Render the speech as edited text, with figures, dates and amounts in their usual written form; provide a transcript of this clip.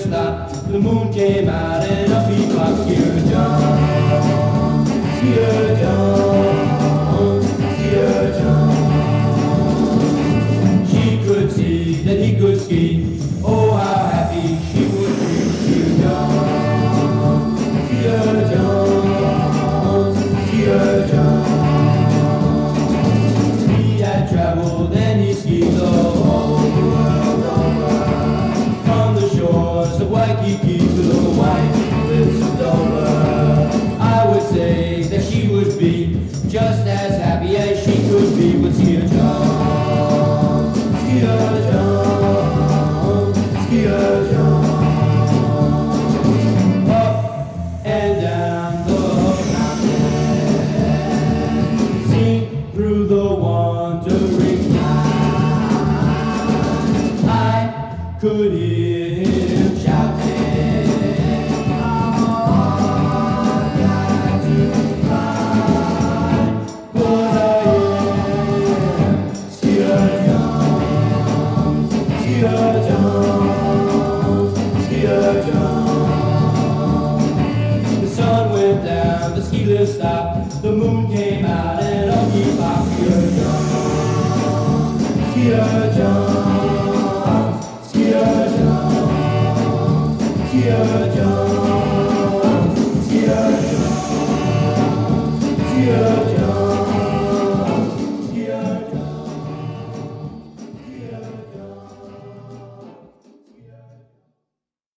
stopped, the moon came out and up he popped. Skier John, Skier John, Skier John. She could see that he could ski, oh how happy she would be. Skier John, Skier John, Skier John. He had traveled and he skied the whole world over, from the shores of Waikiki to the white cliffs of Dover. I would say that she would be just as happy as she could be with Skier John, Skier John, Skier John. Up and down the mountain, sing through the wandering night. I could hear him shouting, "I've got to fly, 'cause I am Skier John, Skier John, Skier John." The sun went down, the ski lift stopped, the moon came out and up he popped. Skier John, Skier John.